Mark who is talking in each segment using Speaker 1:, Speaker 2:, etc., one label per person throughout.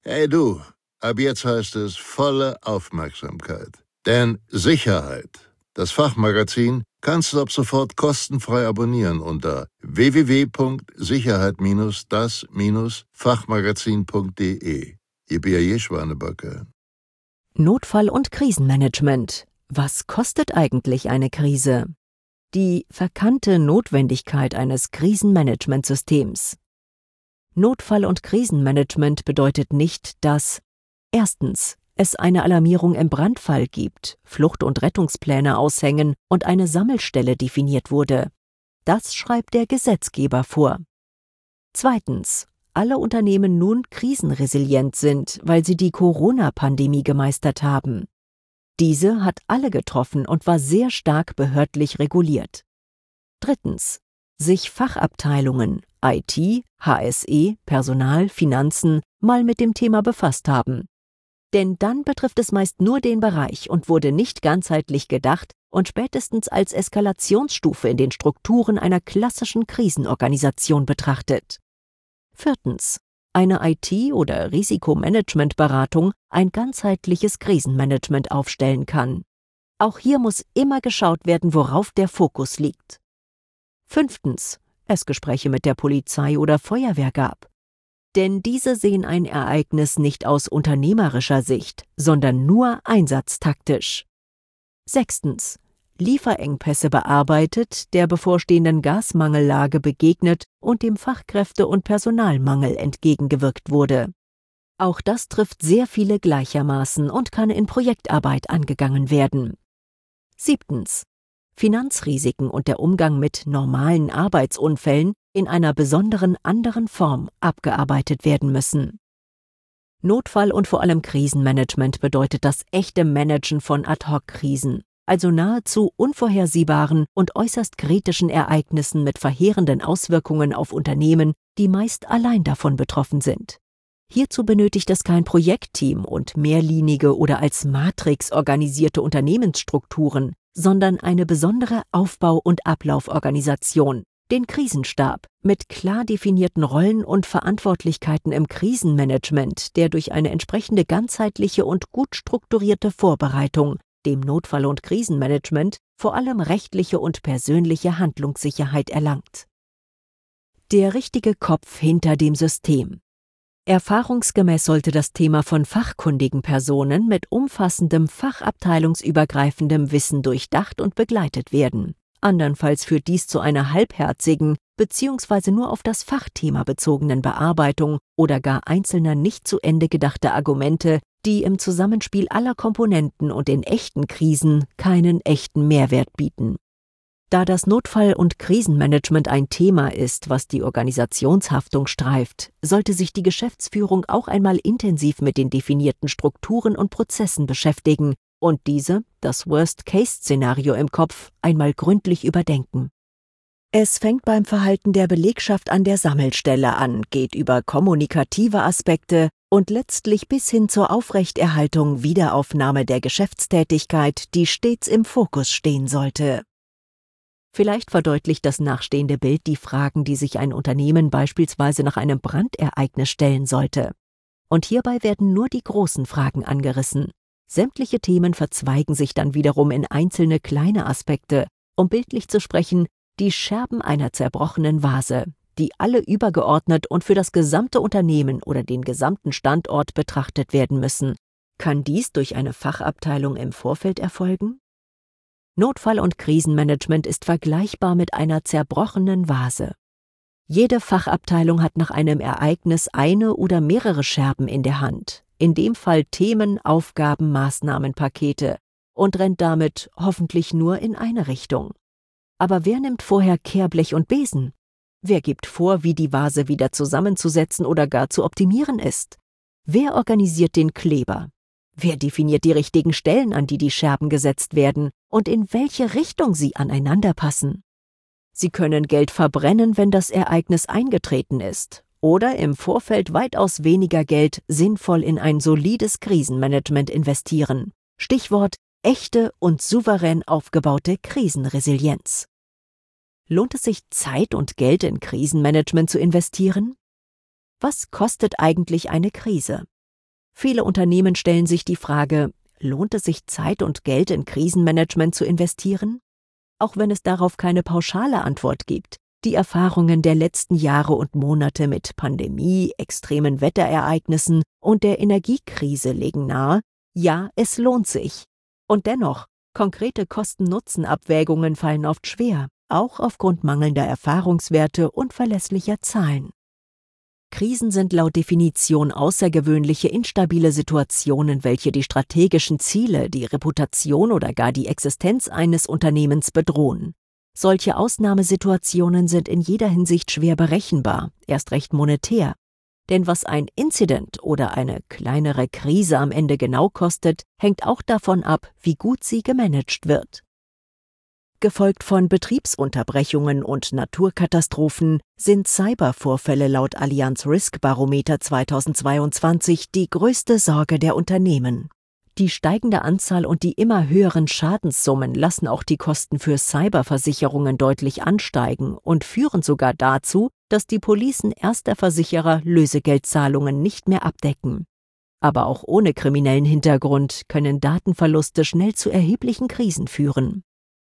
Speaker 1: Hey du, ab jetzt heißt es volle Aufmerksamkeit. Denn Sicherheit, das Fachmagazin, kannst du ab sofort kostenfrei abonnieren unter www.sicherheit-das-fachmagazin.de. Ihr B.A.J. Schwanebacke.
Speaker 2: Notfall- und Krisenmanagement. Was kostet eigentlich eine Krise? Die verkannte Notwendigkeit eines Krisenmanagementsystems. Notfall- und Krisenmanagement bedeutet nicht, dass erstens es eine Alarmierung im Brandfall gibt, Flucht- und Rettungspläne aushängen und eine Sammelstelle definiert wurde. Das schreibt der Gesetzgeber vor. Zweitens, alle Unternehmen nun krisenresilient sind, weil sie die Corona-Pandemie gemeistert haben. Diese hat alle getroffen und war sehr stark behördlich reguliert. Drittens, sich Fachabteilungen, IT, HSE, Personal, Finanzen mal mit dem Thema befasst haben. Denn dann betrifft es meist nur den Bereich und wurde nicht ganzheitlich gedacht und spätestens als Eskalationsstufe in den Strukturen einer klassischen Krisenorganisation betrachtet. Viertens, eine IT- oder Risikomanagementberatung ein ganzheitliches Krisenmanagement aufstellen kann. Auch hier muss immer geschaut werden, worauf der Fokus liegt. Fünftens, es Gespräche mit der Polizei oder Feuerwehr gab. Denn diese sehen ein Ereignis nicht aus unternehmerischer Sicht, sondern nur einsatztaktisch. Sechstens, Lieferengpässe bearbeitet, der bevorstehenden Gasmangellage begegnet und dem Fachkräfte- und Personalmangel entgegengewirkt wurde. Auch das trifft sehr viele gleichermaßen und kann in Projektarbeit angegangen werden. Siebtens, Finanzrisiken und der Umgang mit normalen Arbeitsunfällen in einer besonderen anderen Form abgearbeitet werden müssen. Notfall- und vor allem Krisenmanagement bedeutet das echte Managen von Ad-hoc-Krisen, also nahezu unvorhersehbaren und äußerst kritischen Ereignissen mit verheerenden Auswirkungen auf Unternehmen, die meist allein davon betroffen sind. Hierzu benötigt es kein Projektteam und mehrlinige oder als Matrix organisierte Unternehmensstrukturen, sondern eine besondere Aufbau- und Ablauforganisation, den Krisenstab, mit klar definierten Rollen und Verantwortlichkeiten im Krisenmanagement, der durch eine entsprechende ganzheitliche und gut strukturierte Vorbereitung, dem Notfall- und Krisenmanagement, vor allem rechtliche und persönliche Handlungssicherheit erlangt. Der richtige Kopf hinter dem System. Erfahrungsgemäß sollte das Thema von fachkundigen Personen mit umfassendem fachabteilungsübergreifendem Wissen durchdacht und begleitet werden. Andernfalls führt dies zu einer halbherzigen bzw. nur auf das Fachthema bezogenen Bearbeitung oder gar einzelner nicht zu Ende gedachter Argumente, die im Zusammenspiel aller Komponenten und in echten Krisen keinen echten Mehrwert bieten. Da das Notfall- und Krisenmanagement ein Thema ist, was die Organisationshaftung streift, sollte sich die Geschäftsführung auch einmal intensiv mit den definierten Strukturen und Prozessen beschäftigen und diese, das Worst-Case-Szenario im Kopf, einmal gründlich überdenken. Es fängt beim Verhalten der Belegschaft an der Sammelstelle an, geht über kommunikative Aspekte und letztlich bis hin zur Aufrechterhaltung, Wiederaufnahme der Geschäftstätigkeit, die stets im Fokus stehen sollte. Vielleicht verdeutlicht das nachstehende Bild die Fragen, die sich ein Unternehmen beispielsweise nach einem Brandereignis stellen sollte. Und hierbei werden nur die großen Fragen angerissen. Sämtliche Themen verzweigen sich dann wiederum in einzelne kleine Aspekte, um bildlich zu sprechen, die Scherben einer zerbrochenen Vase, die alle übergeordnet und für das gesamte Unternehmen oder den gesamten Standort betrachtet werden müssen. Kann dies durch eine Fachabteilung im Vorfeld erfolgen? Notfall- und Krisenmanagement ist vergleichbar mit einer zerbrochenen Vase. Jede Fachabteilung hat nach einem Ereignis eine oder mehrere Scherben in der Hand, in dem Fall Themen, Aufgaben, Maßnahmenpakete, und rennt damit hoffentlich nur in eine Richtung. Aber wer nimmt vorher Kehrblech und Besen? Wer gibt vor, wie die Vase wieder zusammenzusetzen oder gar zu optimieren ist? Wer organisiert den Kleber? Wer definiert die richtigen Stellen, an die die Scherben gesetzt werden und in welche Richtung sie aneinander passen? Sie können Geld verbrennen, wenn das Ereignis eingetreten ist, oder im Vorfeld weitaus weniger Geld sinnvoll in ein solides Krisenmanagement investieren. Stichwort: echte und souverän aufgebaute Krisenresilienz. Lohnt es sich, Zeit und Geld in Krisenmanagement zu investieren? Was kostet eigentlich eine Krise? Viele Unternehmen stellen sich die Frage, lohnt es sich, Zeit und Geld in Krisenmanagement zu investieren? Auch wenn es darauf keine pauschale Antwort gibt. Die Erfahrungen der letzten Jahre und Monate mit Pandemie, extremen Wetterereignissen und der Energiekrise legen nahe, ja, es lohnt sich. Und dennoch, konkrete Kosten-Nutzen-Abwägungen fallen oft schwer, auch aufgrund mangelnder Erfahrungswerte und verlässlicher Zahlen. Krisen sind laut Definition außergewöhnliche, instabile Situationen, welche die strategischen Ziele, die Reputation oder gar die Existenz eines Unternehmens bedrohen. Solche Ausnahmesituationen sind in jeder Hinsicht schwer berechenbar, erst recht monetär. Denn was ein Incident oder eine kleinere Krise am Ende genau kostet, hängt auch davon ab, wie gut sie gemanagt wird. Gefolgt von Betriebsunterbrechungen und Naturkatastrophen sind Cybervorfälle laut Allianz Risk Barometer 2022 die größte Sorge der Unternehmen. Die steigende Anzahl und die immer höheren Schadenssummen lassen auch die Kosten für Cyberversicherungen deutlich ansteigen und führen sogar dazu, dass die Policen erster Versicherer Lösegeldzahlungen nicht mehr abdecken. Aber auch ohne kriminellen Hintergrund können Datenverluste schnell zu erheblichen Krisen führen.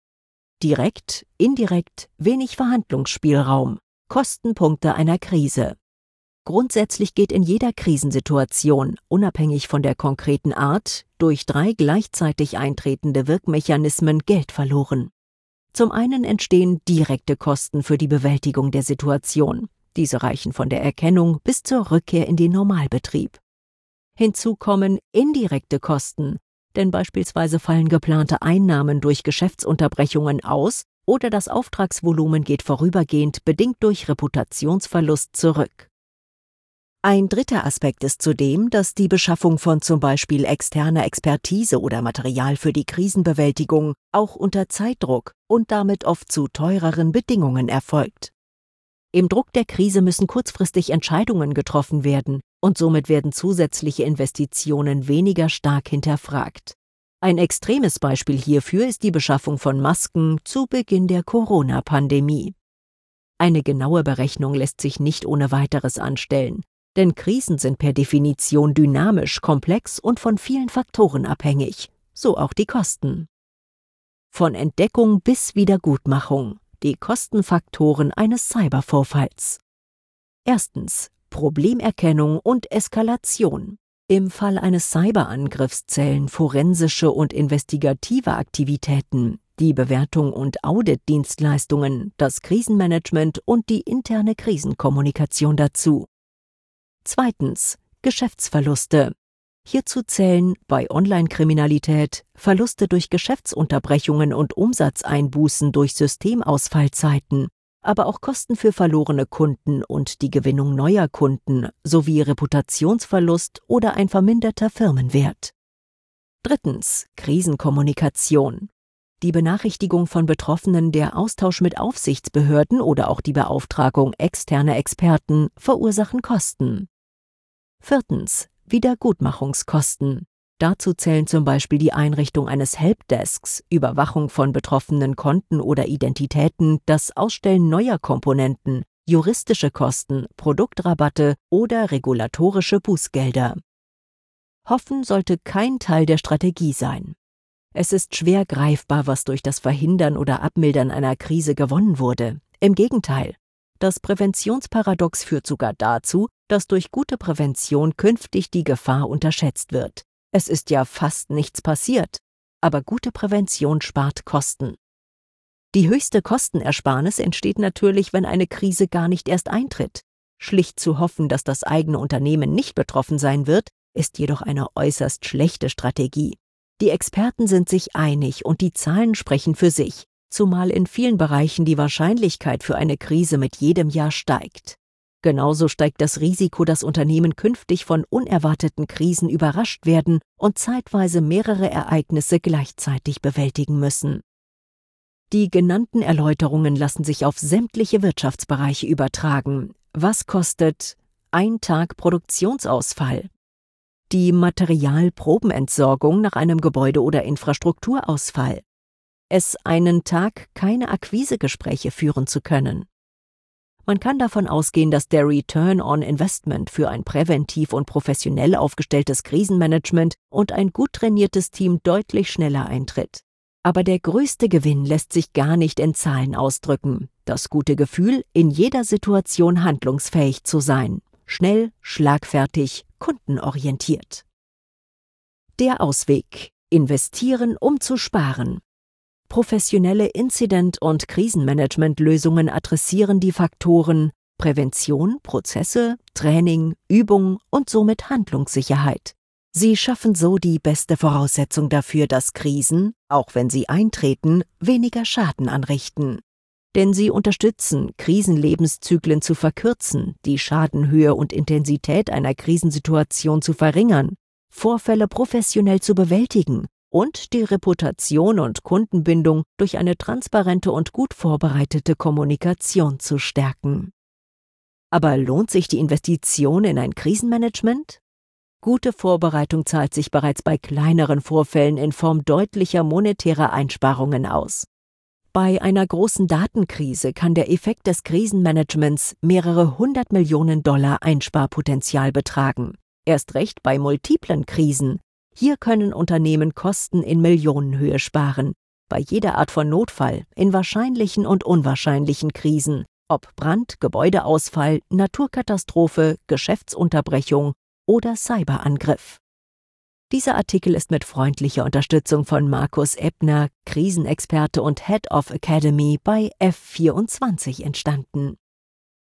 Speaker 2: Direkt, indirekt, wenig Verhandlungsspielraum, Kostenpunkte einer Krise. Grundsätzlich geht in jeder Krisensituation, unabhängig von der konkreten Art, durch 3 gleichzeitig eintretende Wirkmechanismen Geld verloren. Zum einen entstehen direkte Kosten für die Bewältigung der Situation. Diese reichen von der Erkennung bis zur Rückkehr in den Normalbetrieb. Hinzu kommen indirekte Kosten, denn beispielsweise fallen geplante Einnahmen durch Geschäftsunterbrechungen aus oder das Auftragsvolumen geht vorübergehend bedingt durch Reputationsverlust zurück. Ein dritter Aspekt ist zudem, dass die Beschaffung von zum Beispiel externer Expertise oder Material für die Krisenbewältigung auch unter Zeitdruck und damit oft zu teureren Bedingungen erfolgt. Im Druck der Krise müssen kurzfristig Entscheidungen getroffen werden und somit werden zusätzliche Investitionen weniger stark hinterfragt. Ein extremes Beispiel hierfür ist die Beschaffung von Masken zu Beginn der Corona-Pandemie. Eine genaue Berechnung lässt sich nicht ohne weiteres anstellen, denn Krisen sind per Definition dynamisch, komplex und von vielen Faktoren abhängig, so auch die Kosten. Von Entdeckung bis Wiedergutmachung, die Kostenfaktoren eines Cybervorfalls. Erstens: Problemerkennung und Eskalation. Im Fall eines Cyberangriffs zählen forensische und investigative Aktivitäten, die Bewertung und Auditdienstleistungen, das Krisenmanagement und die interne Krisenkommunikation dazu. Zweitens: Geschäftsverluste. Hierzu zählen bei Online-Kriminalität Verluste durch Geschäftsunterbrechungen und Umsatzeinbußen durch Systemausfallzeiten, aber auch Kosten für verlorene Kunden und die Gewinnung neuer Kunden sowie Reputationsverlust oder ein verminderter Firmenwert. Drittens: Krisenkommunikation. Die Benachrichtigung von Betroffenen, der Austausch mit Aufsichtsbehörden oder auch die Beauftragung externer Experten verursachen Kosten. Viertens: Wiedergutmachungskosten. Dazu zählen zum Beispiel die Einrichtung eines Helpdesks, Überwachung von betroffenen Konten oder Identitäten, das Ausstellen neuer Komponenten, juristische Kosten, Produktrabatte oder regulatorische Bußgelder. Hoffen sollte kein Teil der Strategie sein. Es ist schwer greifbar, was durch das Verhindern oder Abmildern einer Krise gewonnen wurde. Im Gegenteil, das Präventionsparadox führt sogar dazu, dass durch gute Prävention künftig die Gefahr unterschätzt wird. Es ist ja fast nichts passiert, aber gute Prävention spart Kosten. Die höchste Kostenersparnis entsteht natürlich, wenn eine Krise gar nicht erst eintritt. Schlicht zu hoffen, dass das eigene Unternehmen nicht betroffen sein wird, ist jedoch eine äußerst schlechte Strategie. Die Experten sind sich einig und die Zahlen sprechen für sich, zumal in vielen Bereichen die Wahrscheinlichkeit für eine Krise mit jedem Jahr steigt. Genauso steigt das Risiko, dass Unternehmen künftig von unerwarteten Krisen überrascht werden und zeitweise mehrere Ereignisse gleichzeitig bewältigen müssen. Die genannten Erläuterungen lassen sich auf sämtliche Wirtschaftsbereiche übertragen. Was kostet ein Tag Produktionsausfall? Die Materialprobenentsorgung nach einem Gebäude- oder Infrastrukturausfall. Es einen Tag keine Akquisegespräche führen zu können. Man kann davon ausgehen, dass der Return on Investment für ein präventiv und professionell aufgestelltes Krisenmanagement und ein gut trainiertes Team deutlich schneller eintritt. Aber der größte Gewinn lässt sich gar nicht in Zahlen ausdrücken. Das gute Gefühl, in jeder Situation handlungsfähig zu sein. Schnell, schlagfertig, kundenorientiert. Der Ausweg: Investieren, um zu sparen. Professionelle Incident- und Krisenmanagement-Lösungen adressieren die Faktoren Prävention, Prozesse, Training, Übung und somit Handlungssicherheit. Sie schaffen so die beste Voraussetzung dafür, dass Krisen, auch wenn sie eintreten, weniger Schaden anrichten. Denn sie unterstützen, Krisenlebenszyklen zu verkürzen, die Schadenhöhe und Intensität einer Krisensituation zu verringern, Vorfälle professionell zu bewältigen und die Reputation und Kundenbindung durch eine transparente und gut vorbereitete Kommunikation zu stärken. Aber lohnt sich die Investition in ein Krisenmanagement? Gute Vorbereitung zahlt sich bereits bei kleineren Vorfällen in Form deutlicher monetärer Einsparungen aus. Bei einer großen Datenkrise kann der Effekt des Krisenmanagements mehrere 100 Millionen $ Einsparpotenzial betragen. Erst recht bei multiplen Krisen. Hier können Unternehmen Kosten in Millionenhöhe sparen. Bei jeder Art von Notfall, in wahrscheinlichen und unwahrscheinlichen Krisen, ob Brand, Gebäudeausfall, Naturkatastrophe, Geschäftsunterbrechung oder Cyberangriff. Dieser Artikel ist mit freundlicher Unterstützung von Markus Ebner, Krisenexperte und Head of Academy bei F24 entstanden.